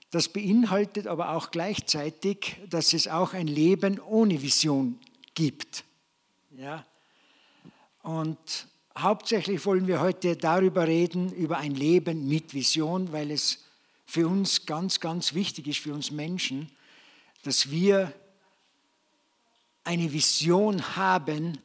Das beinhaltet aber auch gleichzeitig, dass es auch ein Leben ohne Vision gibt. Ja? Und hauptsächlich wollen wir heute darüber reden, über ein Leben mit Vision, weil es für uns ganz, ganz wichtig ist, für uns Menschen, dass wir eine Vision haben,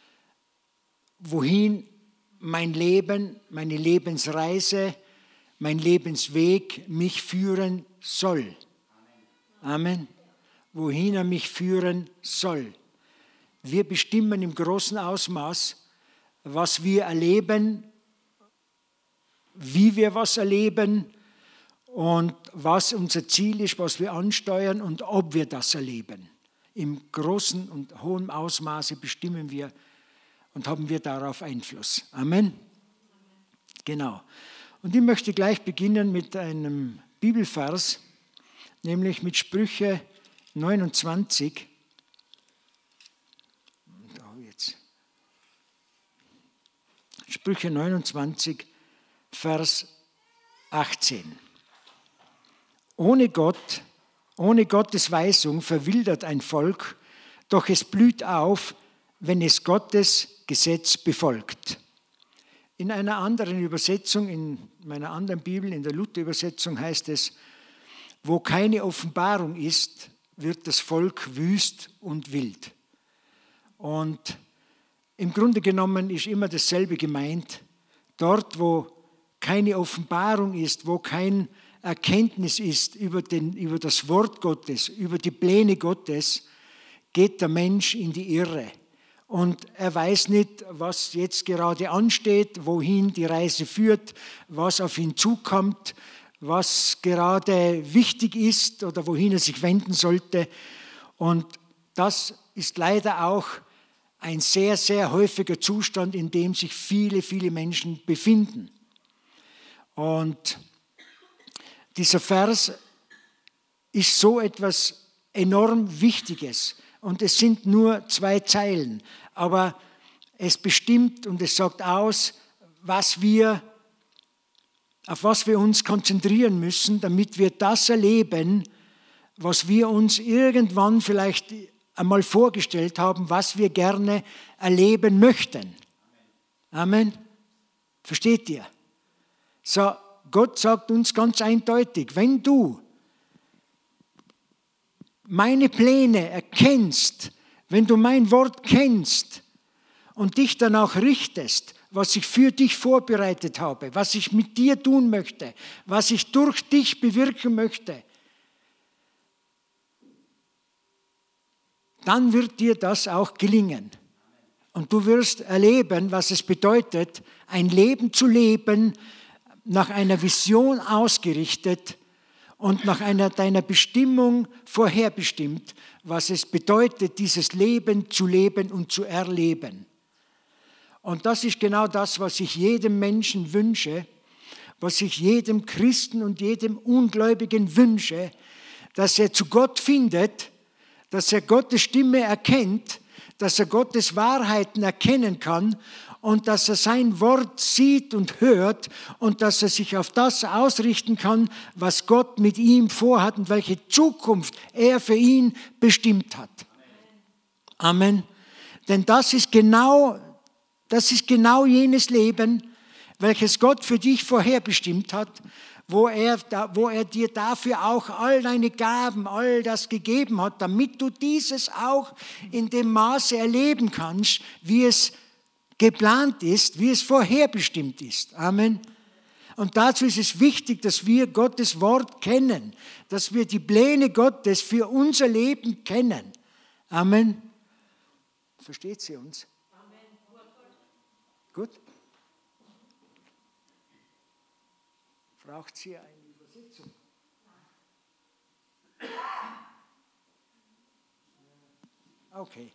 wohin mein Leben, meine Lebensreise, mein Lebensweg mich führen soll. Amen. Wohin er mich führen soll. Wir bestimmen im großen Ausmaß, was wir erleben, wie wir was erleben und was unser Ziel ist, was wir ansteuern und ob wir das erleben. Im großen und hohen Ausmaße bestimmen wir und haben wir darauf Einfluss. Amen. Genau. Und ich möchte gleich beginnen mit einem Bibelvers, nämlich mit Sprüche 29. Sprüche 29, Vers 18. Ohne Gottes Weisung verwildert ein Volk, doch es blüht auf, wenn es Gottes Gesetz befolgt. In einer anderen Übersetzung, in meiner anderen Bibel, in der Luther-Übersetzung heißt es, wo keine Offenbarung ist, wird das Volk wüst und wild. Und im Grunde genommen ist immer dasselbe gemeint. Dort, wo keine Offenbarung ist, wo kein Erkenntnis ist über das Wort Gottes, über die Pläne Gottes, geht der Mensch in die Irre. Und er weiß nicht, was jetzt gerade ansteht, wohin die Reise führt, was auf ihn zukommt, was gerade wichtig ist oder wohin er sich wenden sollte. Und das ist leider auch ein sehr, sehr häufiger Zustand, in dem sich viele, viele Menschen befinden. Und dieser Vers ist so etwas enorm Wichtiges. Und es sind nur 2 Zeilen, aber es bestimmt und es sagt aus, auf was wir uns konzentrieren müssen, damit wir das erleben, was wir uns irgendwann vielleicht einmal vorgestellt haben, was wir gerne erleben möchten. Amen. Versteht ihr? So, Gott sagt uns ganz eindeutig, wenn du meine Pläne erkennst, wenn du mein Wort kennst und dich danach richtest, was ich für dich vorbereitet habe, was ich mit dir tun möchte, was ich durch dich bewirken möchte, dann wird dir das auch gelingen. Und du wirst erleben, was es bedeutet, ein Leben zu leben, nach einer Vision ausgerichtet und nach deiner Bestimmung vorherbestimmt, was es bedeutet, dieses Leben zu leben und zu erleben. Und das ist genau das, was ich jedem Menschen wünsche, was ich jedem Christen und jedem Ungläubigen wünsche, dass er zu Gott findet, dass er Gottes Stimme erkennt, dass er Gottes Wahrheiten erkennen kann und dass er sein Wort sieht und hört und dass er sich auf das ausrichten kann, was Gott mit ihm vorhat und welche Zukunft er für ihn bestimmt hat. Amen. Denn das ist genau jenes Leben, welches Gott für dich vorherbestimmt hat, wo er dir dafür auch all deine Gaben, all das gegeben hat, damit du dieses auch in dem Maße erleben kannst, wie es geplant ist, wie es vorherbestimmt ist. Amen. Und dazu ist es wichtig, dass wir Gottes Wort kennen, dass wir die Pläne Gottes für unser Leben kennen. Amen. Versteht sie uns? Amen. Gut. Braucht sie eine Übersetzung? Okay.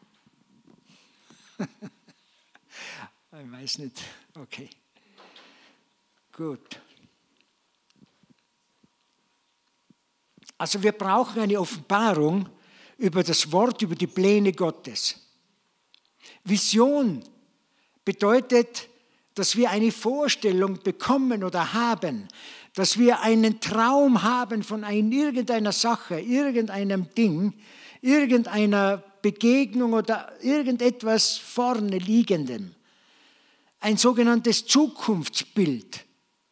Ich weiß nicht. Okay. Gut. Also wir brauchen eine Offenbarung über das Wort, über die Pläne Gottes. Vision bedeutet, dass wir eine Vorstellung bekommen oder haben, dass wir einen Traum haben von irgendeiner Sache, irgendeinem Ding, irgendeiner Begegnung oder irgendetwas vorne liegendem. Ein sogenanntes Zukunftsbild.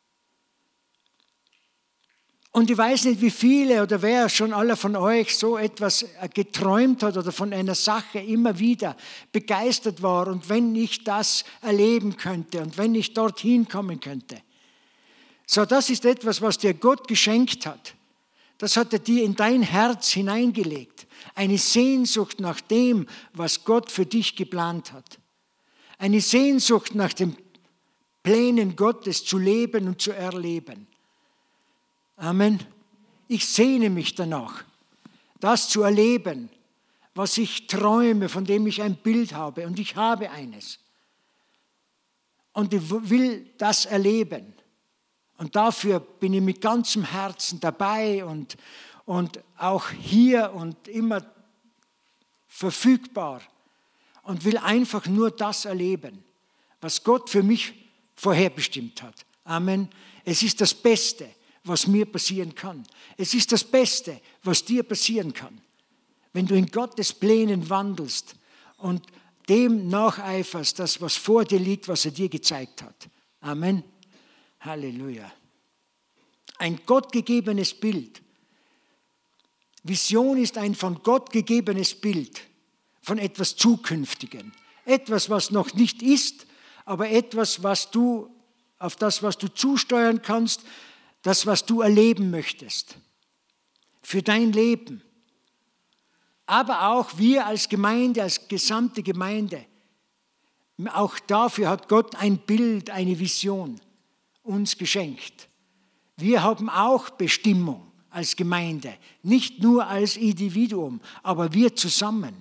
Und ich weiß nicht, wie viele oder wer schon alle von euch so etwas geträumt hat oder von einer Sache immer wieder begeistert war und wenn ich das erleben könnte und wenn ich dorthin kommen könnte. So, das ist etwas, was dir Gott geschenkt hat. Das hat er dir in dein Herz hineingelegt. Eine Sehnsucht nach dem, was Gott für dich geplant hat. Eine Sehnsucht nach den Plänen Gottes zu leben und zu erleben. Amen. Ich sehne mich danach, das zu erleben, was ich träume, von dem ich ein Bild habe. Und ich habe eines. Und ich will das erleben. Und dafür bin ich mit ganzem Herzen dabei und auch hier und immer verfügbar. Und will einfach nur das erleben, was Gott für mich vorherbestimmt hat. Amen. Es ist das Beste, was mir passieren kann. Es ist das Beste, was dir passieren kann. Wenn du in Gottes Plänen wandelst und dem nacheiferst, das, was vor dir liegt, was er dir gezeigt hat. Amen. Halleluja. Ein gottgegebenes Bild. Vision ist ein von Gott gegebenes Bild von etwas Zukünftigem. Etwas, was noch nicht ist, aber etwas, auf das, was du zusteuern kannst, das, was du erleben möchtest. Für dein Leben. Aber auch wir als Gemeinde, als gesamte Gemeinde. Auch dafür hat Gott ein Bild, eine Vision uns geschenkt. Wir haben auch Bestimmung als Gemeinde. Nicht nur als Individuum, aber wir zusammen.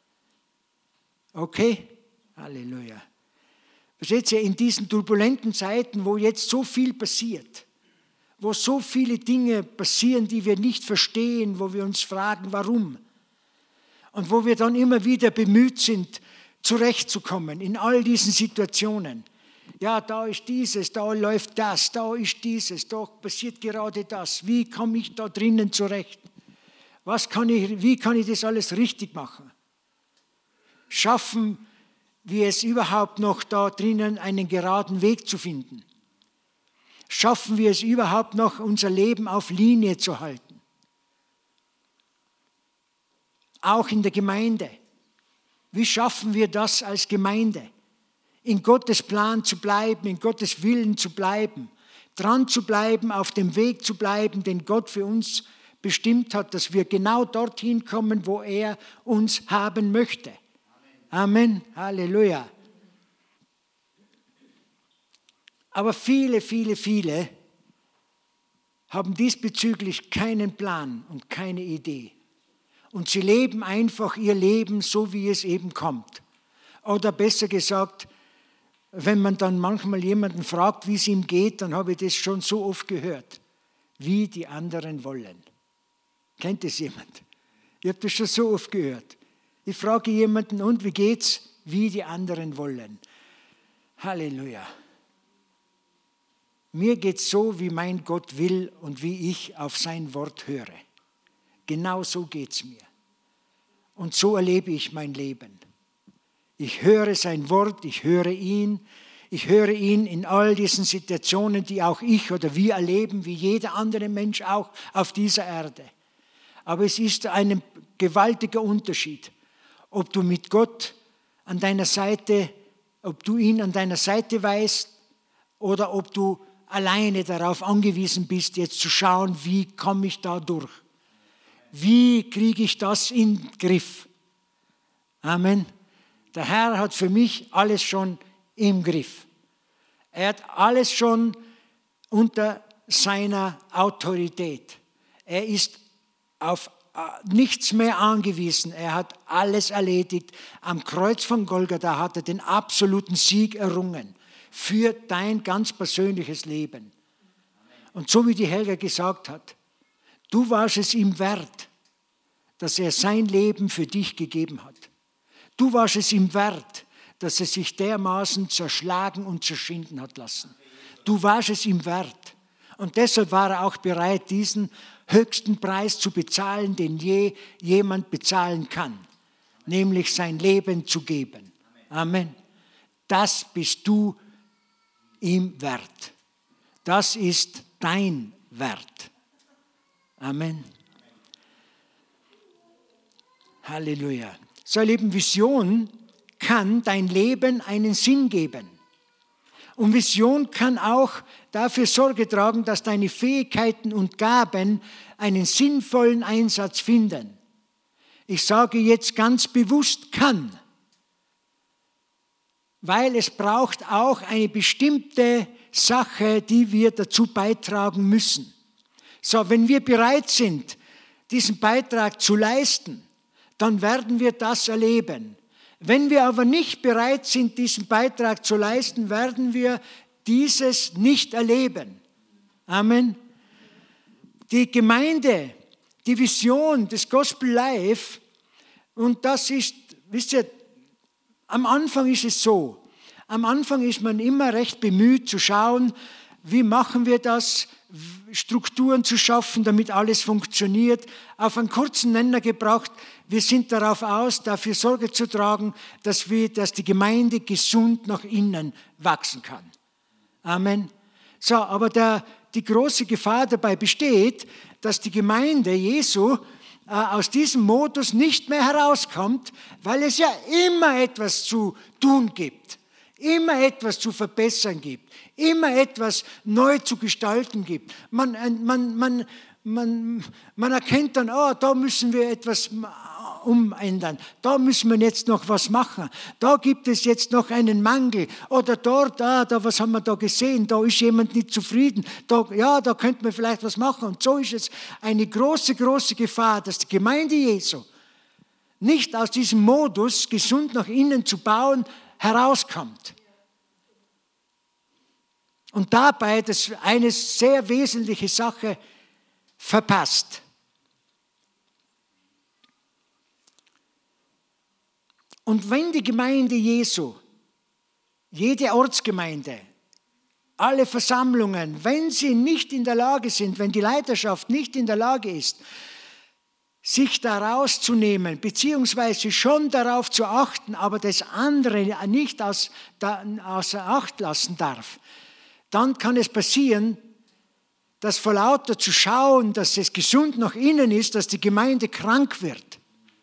Okay? Halleluja. Versteht ihr, in diesen turbulenten Zeiten, wo jetzt so viel passiert, wo so viele Dinge passieren, die wir nicht verstehen, wo wir uns fragen, warum. Und wo wir dann immer wieder bemüht sind, zurechtzukommen in all diesen Situationen. Ja, da ist dieses, da läuft das, da ist dieses, da passiert gerade das. Wie komme ich da drinnen zurecht? Wie kann ich das alles richtig machen? Schaffen wir es überhaupt noch da drinnen, einen geraden Weg zu finden? Schaffen wir es überhaupt noch, unser Leben auf Linie zu halten? Auch in der Gemeinde. Wie schaffen wir das als Gemeinde? In Gottes Plan zu bleiben, in Gottes Willen zu bleiben, dran zu bleiben, auf dem Weg zu bleiben, den Gott für uns bestimmt hat, dass wir genau dorthin kommen, wo er uns haben möchte. Amen. Halleluja. Aber viele haben diesbezüglich keinen Plan und keine Idee. Und sie leben einfach ihr Leben so, wie es eben kommt. Oder besser gesagt, wenn man dann manchmal jemanden fragt, wie es ihm geht, dann habe ich das schon so oft gehört, wie die anderen wollen. Kennt das jemand? Ich habe das schon so oft gehört. Ich frage jemanden, und wie geht's? Wie die anderen wollen. Halleluja. Mir geht es so, wie mein Gott will und wie ich auf sein Wort höre. Genau so geht es mir. Und so erlebe ich mein Leben. Ich höre sein Wort, ich höre ihn in all diesen Situationen, die auch ich oder wir erleben, wie jeder andere Mensch auch auf dieser Erde. Aber es ist ein gewaltiger Unterschied, ob du mit Gott an deiner Seite, ob du ihn an deiner Seite weißt oder ob du alleine darauf angewiesen bist, jetzt zu schauen, wie komme ich da durch? Wie kriege ich das in den Griff? Amen. Der Herr hat für mich alles schon im Griff. Er hat alles schon unter seiner Autorität. Er ist auf nichts mehr angewiesen. Er hat alles erledigt. Am Kreuz von Golgatha hat er den absoluten Sieg errungen für dein ganz persönliches Leben. Und so wie die Helga gesagt hat, du warst es ihm wert, dass er sein Leben für dich gegeben hat. Du warst es ihm wert, dass er sich dermaßen zerschlagen und zerschinden hat lassen. Du warst es ihm wert. Und deshalb war er auch bereit, diesen höchsten Preis zu bezahlen, den je jemand bezahlen kann, nämlich sein Leben zu geben. Amen. Das bist du ihm wert. Das ist dein Wert. Amen. Halleluja. So, ihr Lieben, Vision kann dein Leben einen Sinn geben. Und Vision kann auch dafür Sorge tragen, dass deine Fähigkeiten und Gaben einen sinnvollen Einsatz finden. Ich sage jetzt ganz bewusst kann, weil es braucht auch eine bestimmte Sache, die wir dazu beitragen müssen. So, wenn wir bereit sind, diesen Beitrag zu leisten, dann werden wir das erleben. Wenn wir aber nicht bereit sind, diesen Beitrag zu leisten, werden wir dieses nicht erleben. Amen. Die Gemeinde, die Vision des Gospel Life, und das ist, wisst ihr, am Anfang ist es so, am Anfang ist man immer recht bemüht zu schauen, wie machen wir das, Strukturen zu schaffen, damit alles funktioniert. Auf einen kurzen Nenner gebracht, wir sind darauf aus, dafür Sorge zu tragen, dass die Gemeinde gesund nach innen wachsen kann. Amen. So, aber die große Gefahr dabei besteht, dass die Gemeinde Jesu aus diesem Modus nicht mehr herauskommt, weil es ja immer etwas zu tun gibt, immer etwas zu verbessern gibt, immer etwas neu zu gestalten gibt. Man erkennt dann, da müssen wir etwas umändern, da müssen wir jetzt noch was machen, da gibt es jetzt noch einen Mangel oder dort, was haben wir da gesehen, da ist jemand nicht zufrieden, da könnte man vielleicht was machen. Und so ist es eine große, große Gefahr, dass die Gemeinde Jesu nicht aus diesem Modus, gesund nach innen zu bauen, herauskommt. Und dabei eine sehr wesentliche Sache verpasst. Und wenn die Gemeinde Jesu, jede Ortsgemeinde, alle Versammlungen, wenn sie nicht in der Lage sind, wenn die Leiterschaft nicht in der Lage ist, sich daraus zu nehmen, beziehungsweise schon darauf zu achten, aber das andere nicht außer Acht lassen darf, dann kann es passieren, dass vor lauter zu schauen, dass es gesund nach innen ist, dass die Gemeinde krank wird.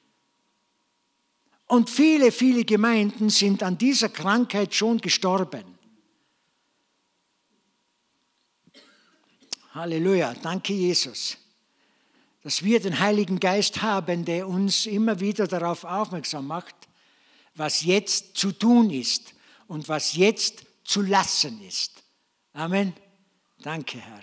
Und viele, viele Gemeinden sind an dieser Krankheit schon gestorben. Halleluja, danke Jesus, dass wir den Heiligen Geist haben, der uns immer wieder darauf aufmerksam macht, was jetzt zu tun ist und was jetzt zu lassen ist. Amen. Danke, Herr.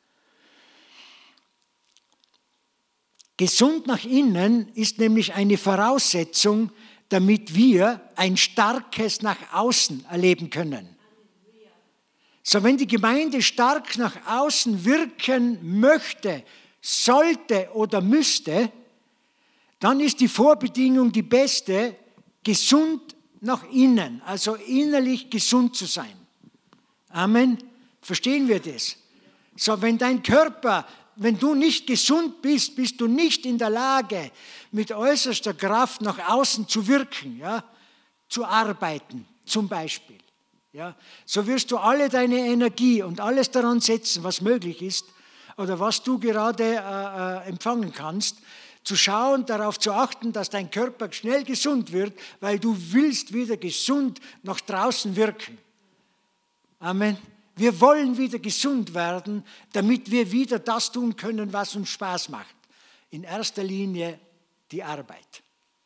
Gesund nach innen ist nämlich eine Voraussetzung, damit wir ein starkes nach außen erleben können. So, wenn die Gemeinde stark nach außen wirken möchte, sollte oder müsste, dann ist die Vorbedingung die beste, gesund nach innen, also innerlich gesund zu sein. Amen. Verstehen wir das? So, wenn dein Körper, wenn du nicht gesund bist, bist du nicht in der Lage, mit äußerster Kraft nach außen zu wirken, ja, zu arbeiten, zum Beispiel. Ja. So wirst du alle deine Energie und alles daran setzen, was möglich ist oder was du gerade empfangen kannst, zu schauen, darauf zu achten, dass dein Körper schnell gesund wird, weil du willst wieder gesund nach draußen wirken. Amen. Wir wollen wieder gesund werden, damit wir wieder das tun können, was uns Spaß macht. In erster Linie die Arbeit.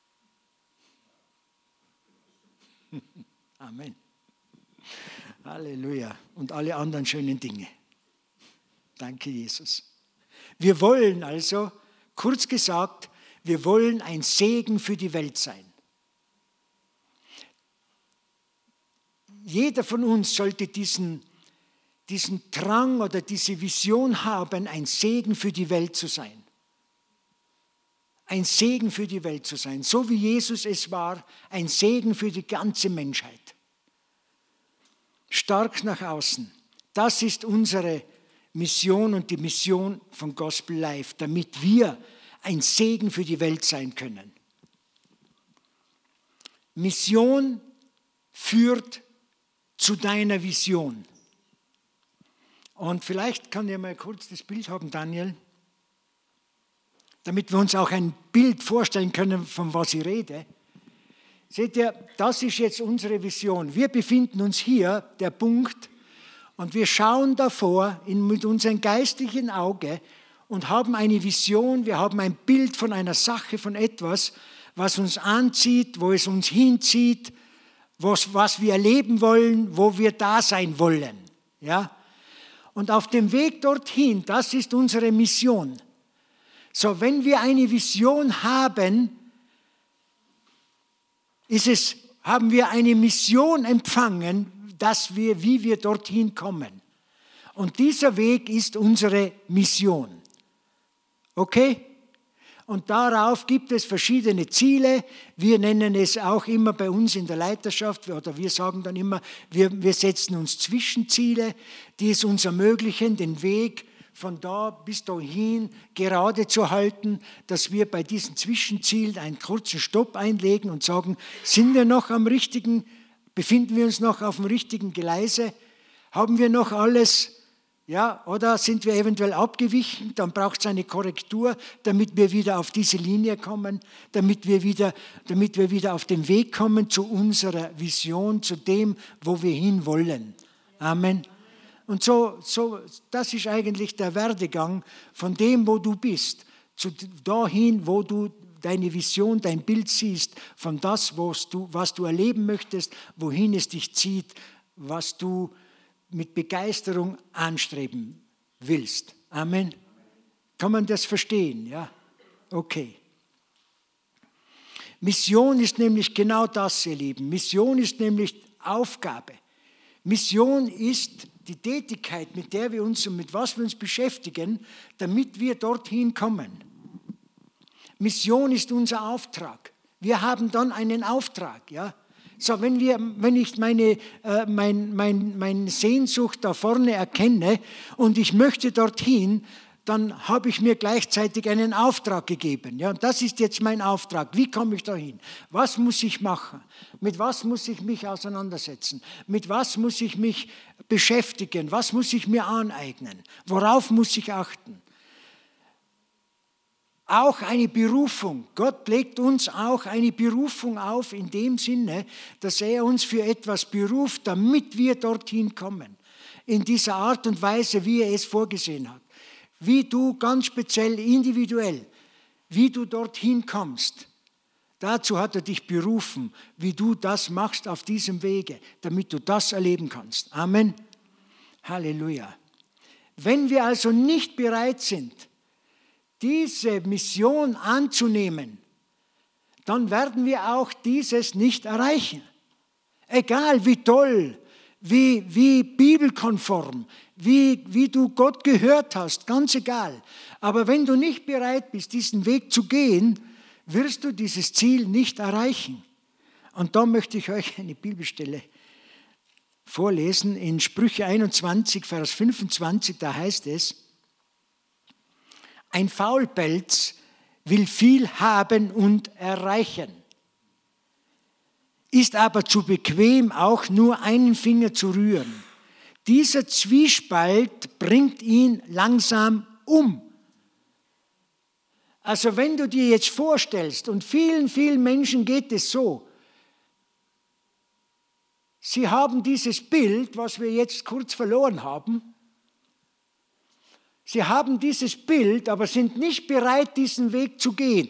Amen. Halleluja. Und alle anderen schönen Dinge. Danke, Jesus. Wir wollen also, kurz gesagt, wir wollen ein Segen für die Welt sein. Jeder von uns sollte diesen Drang oder diese Vision haben, ein Segen für die Welt zu sein. Ein Segen für die Welt zu sein, so wie Jesus es war, ein Segen für die ganze Menschheit. Stark nach außen, das ist unsere Mission und die Mission von Gospel Life, damit wir ein Segen für die Welt sein können. Mission führt zu deiner Vision. Und vielleicht kann ich mal kurz das Bild haben, Daniel, damit wir uns auch ein Bild vorstellen können, von was ich rede. Seht ihr, das ist jetzt unsere Vision. Wir befinden uns hier, der Punkt, und wir schauen davor mit unserem geistlichen Auge und haben eine Vision, wir haben ein Bild von einer Sache, von etwas, was uns anzieht, wo es uns hinzieht, was wir erleben wollen, wo wir da sein wollen. Ja? Und auf dem Weg dorthin, das ist unsere Mission. So, wenn wir eine Vision haben, haben wir eine Mission empfangen, wie wir dorthin kommen. Und dieser Weg ist unsere Mission. Okay? Und darauf gibt es verschiedene Ziele. Wir nennen es auch immer bei uns in der Leiterschaft, oder wir sagen dann immer, wir setzen uns Zwischenziele, die es uns ermöglichen, den Weg von da bis dahin gerade zu halten, dass wir bei diesen Zwischenzielen einen kurzen Stopp einlegen und sagen, sind wir noch befinden wir uns noch auf dem richtigen Gleise? Haben wir noch alles? Ja, oder sind wir eventuell abgewichen? Dann braucht es eine Korrektur, damit wir wieder auf diese Linie kommen, damit wir wieder auf den Weg kommen zu unserer Vision, zu dem, wo wir hinwollen. Amen. Und so, das ist eigentlich der Werdegang von dem, wo du bist, zu dahin, wo du deine Vision, dein Bild siehst, von das, was du erleben möchtest, wohin es dich zieht, was du mit Begeisterung anstreben willst. Amen. Kann man das verstehen? Ja? Okay. Mission ist nämlich genau das, ihr Lieben. Mission ist nämlich Aufgabe. Mission ist die Tätigkeit, mit der wir uns und mit was wir uns beschäftigen, damit wir dorthin kommen. Mission ist unser Auftrag. Wir haben dann einen Auftrag. Ja? So, wenn ich meine Sehnsucht da vorne erkenne und ich möchte dorthin, dann habe ich mir gleichzeitig einen Auftrag gegeben. Ja, und das ist jetzt mein Auftrag. Wie komme ich dahin? Was muss ich machen? Mit was muss ich mich auseinandersetzen? Mit was muss ich mich beschäftigen? Was muss ich mir aneignen? Worauf muss ich achten? Auch eine Berufung. Gott legt uns auch eine Berufung auf in dem Sinne, dass er uns für etwas beruft, damit wir dorthin kommen. In dieser Art und Weise, wie er es vorgesehen hat. Wie du ganz speziell, individuell, wie du dorthin kommst. Dazu hat er dich berufen, wie du das machst auf diesem Wege, damit du das erleben kannst. Amen. Halleluja. Wenn wir also nicht bereit sind, diese Mission anzunehmen, dann werden wir auch dieses nicht erreichen. Egal wie toll, wie bibelkonform, wie du Gott gehört hast, ganz egal. Aber wenn du nicht bereit bist, diesen Weg zu gehen, wirst du dieses Ziel nicht erreichen. Und da möchte ich euch eine Bibelstelle vorlesen in Sprüche 21, Vers 25, da heißt es, ein Faulpelz will viel haben und erreichen, ist aber zu bequem, auch nur einen Finger zu rühren. Dieser Zwiespalt bringt ihn langsam um. Also wenn du dir jetzt vorstellst, und vielen Menschen geht es so, sie haben dieses Bild, was wir jetzt kurz verloren haben, sie haben dieses Bild, aber sind nicht bereit, diesen Weg zu gehen.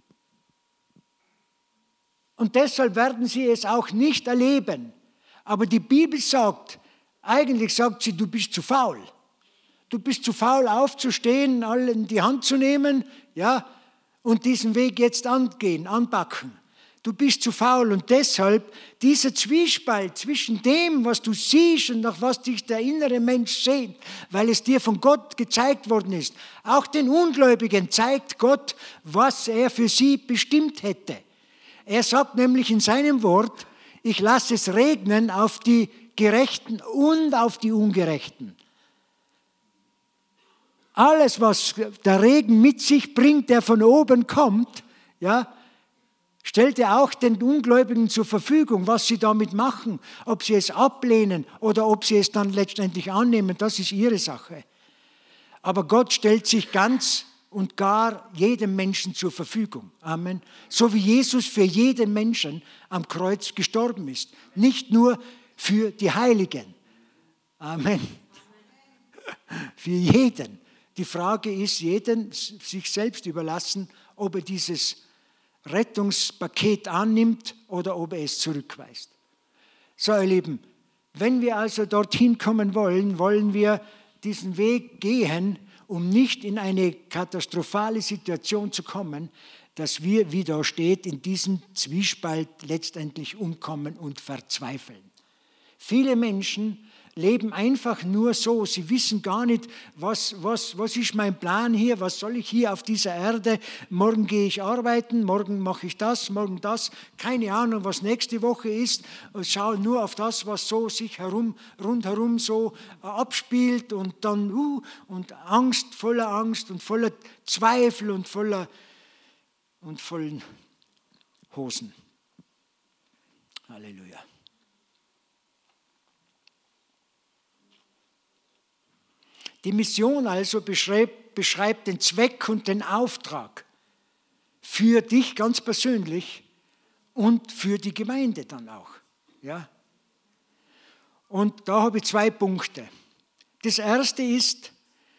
Und deshalb werden sie es auch nicht erleben. Aber die Bibel sagt, eigentlich sagt sie, du bist zu faul. Du bist zu faul aufzustehen, alle in die Hand zu nehmen, ja, und diesen Weg jetzt anpacken. Du bist zu faul und deshalb dieser Zwiespalt zwischen dem, was du siehst und nach was dich der innere Mensch sehnt, weil es dir von Gott gezeigt worden ist. Auch den Ungläubigen zeigt Gott, was er für sie bestimmt hätte. Er sagt nämlich in seinem Wort, ich lasse es regnen auf die Gerechten und auf die Ungerechten. alles, was der Regen mit sich bringt, der von oben kommt, ja, stellt er auch den Ungläubigen zur Verfügung, was sie damit machen, ob sie es ablehnen oder ob sie es dann letztendlich annehmen, das ist ihre Sache. Aber Gott stellt sich ganz und gar jedem Menschen zur Verfügung. Amen. So wie Jesus für jeden Menschen am Kreuz gestorben ist. Nicht nur für die Heiligen. Amen. Für jeden. Die Frage ist, jedem sich selbst überlassen, ob er dieses Rettungspaket annimmt oder ob er es zurückweist. So, ihr Lieben, wenn wir also dorthin kommen wollen, wollen wir diesen Weg gehen, um nicht in eine katastrophale Situation zu kommen, dass wir, wie da steht, in diesem Zwiespalt letztendlich umkommen und verzweifeln. Viele Menschen leben einfach nur so, sie wissen gar nicht, was ist mein Plan hier, was soll ich hier auf dieser Erde, morgen gehe ich arbeiten, morgen mache ich das, morgen das, keine Ahnung, was nächste Woche ist, schauen nur auf das, was so sich rundherum so abspielt und dann und voller Angst und voller Zweifel und vollen Hosen. Halleluja. Die Mission also beschreibt den Zweck und den Auftrag für dich ganz persönlich und für die Gemeinde dann auch. Ja? Und da habe ich 2 Punkte. Das erste ist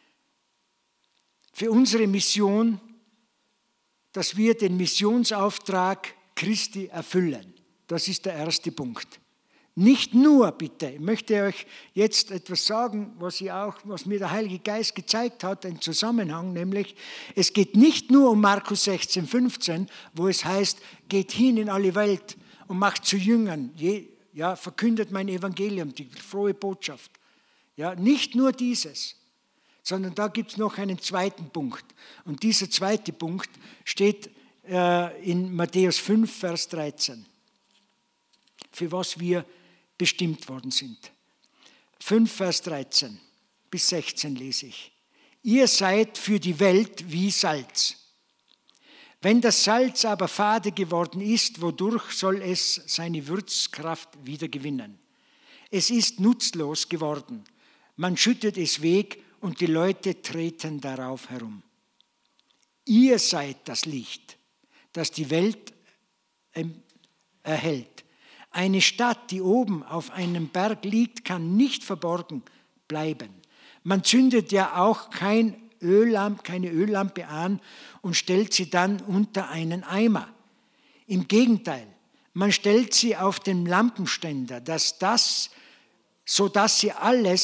für unsere Mission, dass wir den Missionsauftrag Christi erfüllen. Das ist der erste Punkt. Nicht nur, bitte, ich möchte euch jetzt etwas sagen, was mir der Heilige Geist gezeigt hat, einen Zusammenhang, nämlich es geht nicht nur um Markus 16, 15, wo es heißt, geht hin in alle Welt und macht zu Jüngern, verkündet mein Evangelium, die frohe Botschaft. Ja, nicht nur dieses, sondern da gibt es noch einen zweiten Punkt. Und dieser zweite Punkt steht in Matthäus 5, Vers 13, für was wir bestimmt worden sind. 5, Vers 13 bis 16 lese ich. Ihr seid für die Welt wie Salz. Wenn das Salz aber fade geworden ist, wodurch soll es seine Würzkraft wieder gewinnen? Es ist nutzlos geworden. Man schüttet es weg und die Leute treten darauf herum. Ihr seid das Licht, das die Welt erhält. Eine Stadt, die oben auf einem Berg liegt, kann nicht verborgen bleiben. Man zündet ja auch keine Öllampe an und stellt sie dann unter einen Eimer. Im Gegenteil, man stellt sie auf den Lampenständer, sodass sie allem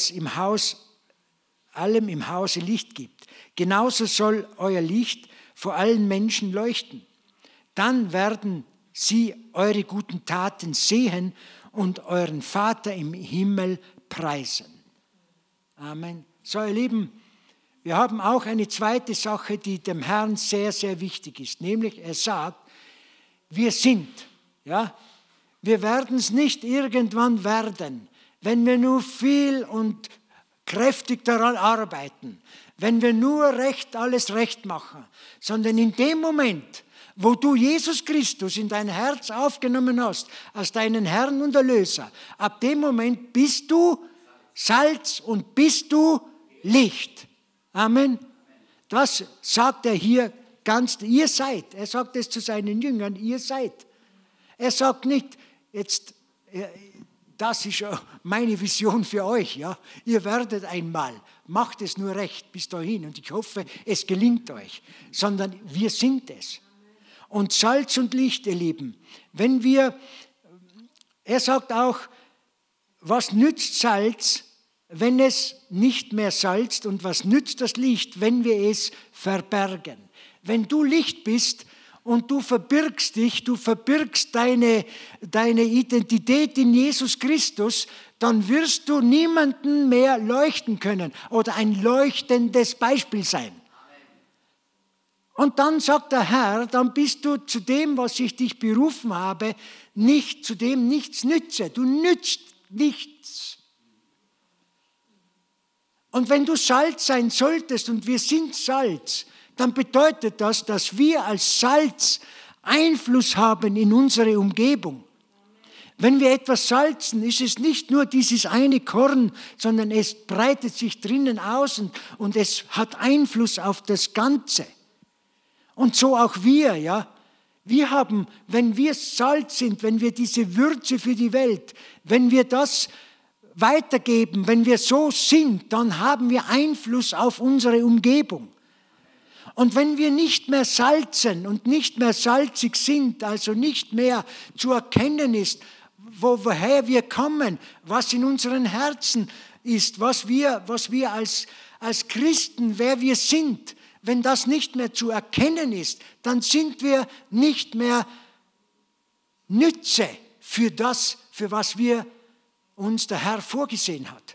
im Hause Licht gibt. Genauso soll euer Licht vor allen Menschen leuchten. Dann werden sie eure guten Taten sehen und euren Vater im Himmel preisen. Amen. So, ihr Lieben, wir haben auch eine zweite Sache, die dem Herrn sehr, sehr wichtig ist. Nämlich, er sagt, wir sind. Ja? Wir werden es nicht irgendwann werden, wenn wir nur viel und kräftig daran arbeiten, wenn wir nur alles recht machen, sondern in dem Moment, wo du Jesus Christus in dein Herz aufgenommen hast, als deinen Herrn und Erlöser, ab dem Moment bist du Salz und bist du Licht. Amen. Das sagt er hier ihr seid. Er sagt es zu seinen Jüngern, ihr seid. Er sagt nicht, das ist meine Vision für euch. Ja? Ihr werdet einmal, macht es nur recht bis dahin und ich hoffe, es gelingt euch, sondern wir sind es. Und Salz und Licht, ihr Lieben, er sagt auch, was nützt Salz, wenn es nicht mehr salzt und was nützt das Licht, wenn wir es verbergen? Wenn du Licht bist und du verbirgst dich, du verbirgst deine Identität in Jesus Christus, dann wirst du niemanden mehr leuchten können oder ein leuchtendes Beispiel sein. Und dann sagt der Herr, dann bist du zu dem, was ich dich berufen habe, zu dem nichts nütze. Du nützt nichts. Und wenn du Salz sein solltest und wir sind Salz, dann bedeutet das, dass wir als Salz Einfluss haben in unsere Umgebung. Wenn wir etwas salzen, ist es nicht nur dieses eine Korn, sondern es breitet sich drinnen aus und es hat Einfluss auf das Ganze. Und so auch wir, ja. Wir haben, wenn wir Salz sind, wenn wir diese Würze für die Welt, wenn wir das weitergeben, wenn wir so sind, dann haben wir Einfluss auf unsere Umgebung. Und wenn wir nicht mehr salzen und nicht mehr salzig sind, also nicht mehr zu erkennen ist, woher wir kommen, was in unseren Herzen ist, was wir als Christen, wer wir sind, wenn das nicht mehr zu erkennen ist, dann sind wir nicht mehr Nütze für das, für was wir uns der Herr vorgesehen hat.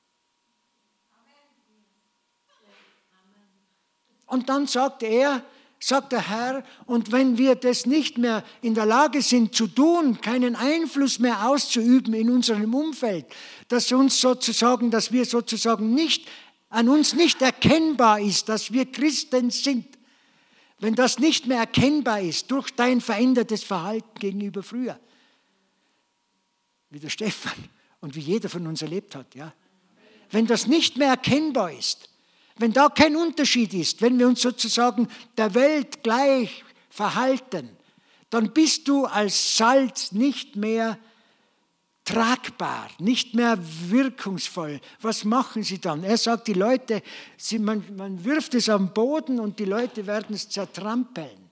Und dann sagt der Herr, und wenn wir das nicht mehr in der Lage sind zu tun, keinen Einfluss mehr auszuüben in unserem Umfeld, dass wir sozusagen nicht, an uns nicht erkennbar ist, dass wir Christen sind, wenn das nicht mehr erkennbar ist durch dein verändertes Verhalten gegenüber früher, wie der Stefan und wie jeder von uns erlebt hat, ja. Wenn das nicht mehr erkennbar ist, wenn da kein Unterschied ist, wenn wir uns sozusagen der Welt gleich verhalten, dann bist du als Salz nicht mehr tragbar, nicht mehr wirkungsvoll. Was machen sie dann? Er sagt, die Leute, man wirft es am Boden und die Leute werden es zertrampeln.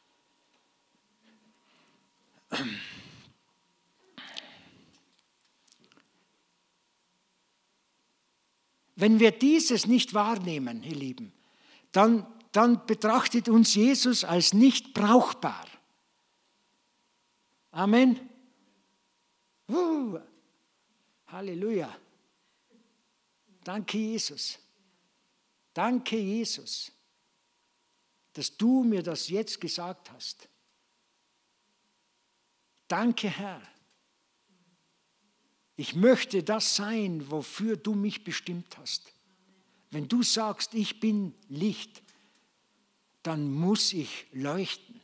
Wenn wir dieses nicht wahrnehmen, ihr Lieben, dann betrachtet uns Jesus als nicht brauchbar. Amen. Halleluja. Danke, Jesus. Danke, Jesus, dass du mir das jetzt gesagt hast. Danke, Herr. Ich möchte das sein, wofür du mich bestimmt hast. Wenn du sagst, ich bin Licht, dann muss ich leuchten.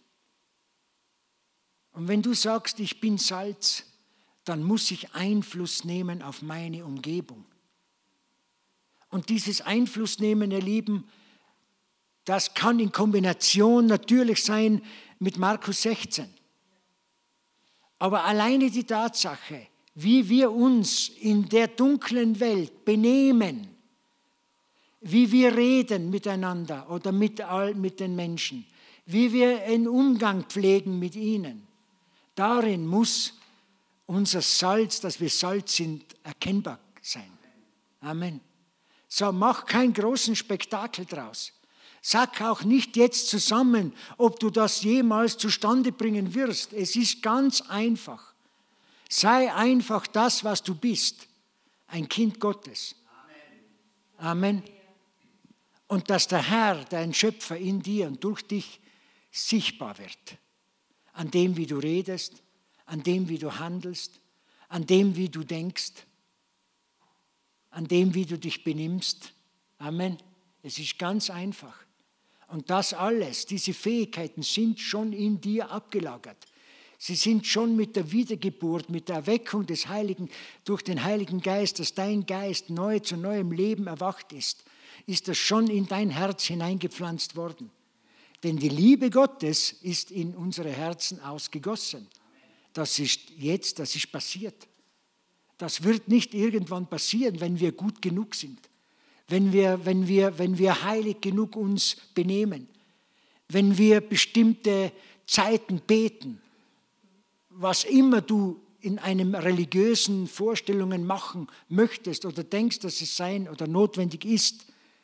Und wenn du sagst, ich bin Salz, dann muss ich Einfluss nehmen auf meine Umgebung. Und dieses Einflussnehmen, ihr Lieben, das kann in Kombination natürlich sein mit Markus 16. Aber alleine die Tatsache, wie wir uns in der dunklen Welt benehmen, wie wir reden miteinander oder mit den Menschen, wie wir einen Umgang pflegen mit ihnen, darin muss unser Salz, dass wir Salz sind, erkennbar sein. Amen. So, mach keinen großen Spektakel draus. Sag auch nicht jetzt zusammen, ob du das jemals zustande bringen wirst. Es ist ganz einfach. Sei einfach das, was du bist. Ein Kind Gottes. Amen. Und dass der Herr, dein Schöpfer in dir und durch dich sichtbar wird. An dem, wie du redest, an dem, wie du handelst, an dem, wie du denkst, an dem, wie du dich benimmst. Amen. Es ist ganz einfach. Und das alles, diese Fähigkeiten sind schon in dir abgelagert. Sie sind schon mit der Wiedergeburt, mit der Erweckung des Heiligen, durch den Heiligen Geist, dass dein Geist neu zu neuem Leben erwacht ist das schon in dein Herz hineingepflanzt worden. Denn die Liebe Gottes ist in unsere Herzen ausgegossen. Das ist passiert. Das wird nicht irgendwann passieren, wenn wir gut genug sind. Wenn wir heilig genug uns benehmen. Wenn wir bestimmte Zeiten beten. Was immer du in einem religiösen Vorstellungen machen möchtest oder denkst, dass es sein oder notwendig ist,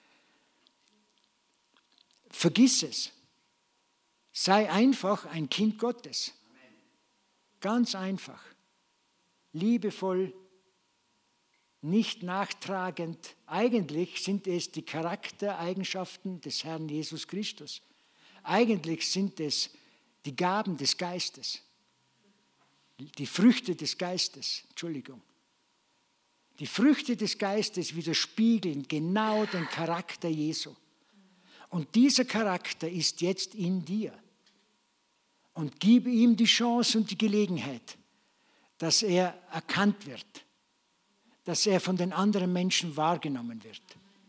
vergiss es. Sei einfach ein Kind Gottes. Ganz einfach. Liebevoll, nicht nachtragend. Eigentlich sind es die Charaktereigenschaften des Herrn Jesus Christus. Eigentlich sind es die Gaben des Geistes. Die Früchte des Geistes, Entschuldigung. Die Früchte des Geistes widerspiegeln genau den Charakter Jesu. Und dieser Charakter ist jetzt in dir. Und gib ihm die Chance und die Gelegenheit, dass er erkannt wird, dass er von den anderen Menschen wahrgenommen wird.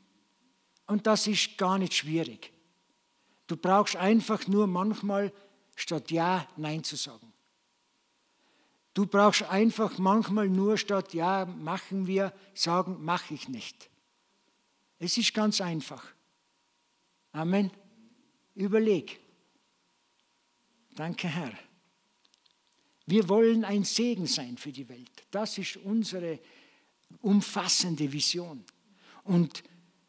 Und das ist gar nicht schwierig. Du brauchst einfach nur manchmal statt Ja, Nein zu sagen. Du brauchst einfach manchmal nur statt Ja, machen wir, sagen, mache ich nicht. Es ist ganz einfach. Amen. Überleg. Danke, Herr. Wir wollen ein Segen sein für die Welt. Das ist unsere umfassende Vision. Und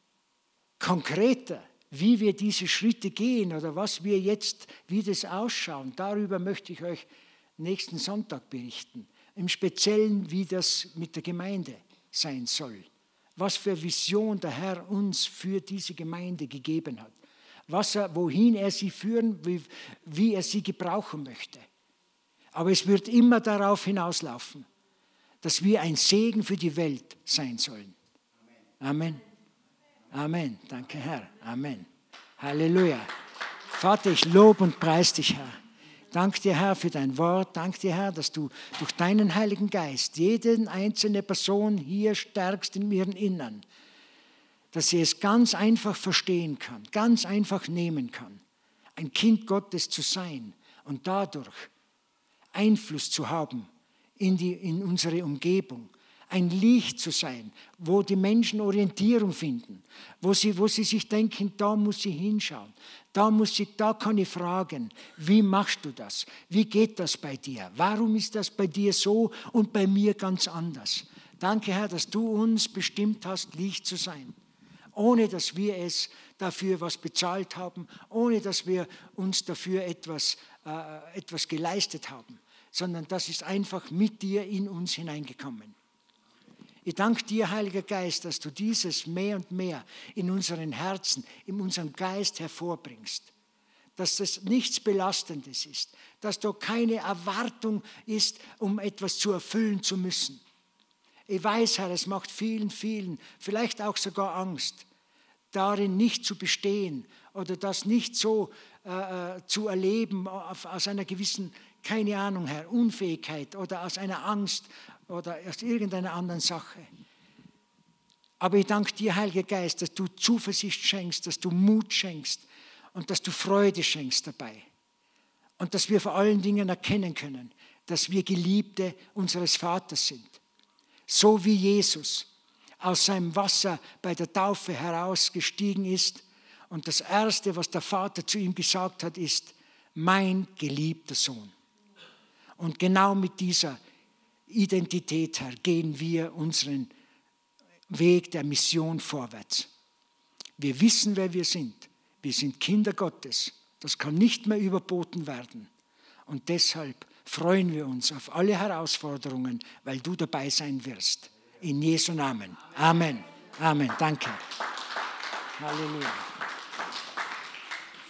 konkreter, wie wir diese Schritte gehen oder was wir jetzt, wie das ausschauen, darüber möchte ich euch nächsten Sonntag berichten. Im Speziellen, wie das mit der Gemeinde sein soll. Was für Vision der Herr uns für diese Gemeinde gegeben hat. Wohin er sie führen, wie er sie gebrauchen möchte. Aber es wird immer darauf hinauslaufen, dass wir ein Segen für die Welt sein sollen. Amen. Amen. Danke, Herr. Amen. Halleluja. Vater, ich lobe und preise dich, Herr. Danke dir, Herr, für dein Wort. Danke dir, Herr, dass du durch deinen Heiligen Geist jede einzelne Person hier stärkst in ihrem Innern, dass sie es ganz einfach verstehen kann, ganz einfach nehmen kann, ein Kind Gottes zu sein und dadurch Einfluss zu haben in unsere Umgebung, ein Licht zu sein, wo die Menschen Orientierung finden, wo sie sich denken, da muss ich hinschauen, da kann ich fragen, wie machst du das? Wie geht das bei dir? Warum ist das bei dir so und bei mir ganz anders? Danke, Herr, dass du uns bestimmt hast, Licht zu sein, ohne dass wir es dafür was bezahlt haben, ohne dass wir uns dafür etwas geleistet haben, sondern das ist einfach mit dir in uns hineingekommen. Ich danke dir, Heiliger Geist, dass du dieses mehr und mehr in unseren Herzen, in unserem Geist hervorbringst. Dass das nichts Belastendes ist, dass da keine Erwartung ist, um etwas zu erfüllen zu müssen. Ich weiß, Herr, es macht vielen, vielleicht auch sogar Angst, darin nicht zu bestehen oder das nicht so zu erleben aus einer gewissen, keine Ahnung, Herr, Unfähigkeit oder aus einer Angst oder aus irgendeiner anderen Sache. Aber ich danke dir, Heiliger Geist, dass du Zuversicht schenkst, dass du Mut schenkst und dass du Freude schenkst dabei. Und dass wir vor allen Dingen erkennen können, dass wir Geliebte unseres Vaters sind. So wie Jesus aus seinem Wasser bei der Taufe herausgestiegen ist und das Erste, was der Vater zu ihm gesagt hat, ist, mein geliebter Sohn. Und genau mit dieser Identität, Herr, gehen wir unseren Weg der Mission vorwärts. Wir wissen, wer wir sind. Wir sind Kinder Gottes. Das kann nicht mehr überboten werden. Und deshalb freuen wir uns auf alle Herausforderungen, weil du dabei sein wirst. In Jesu Namen. Amen. Amen. Danke. Halleluja.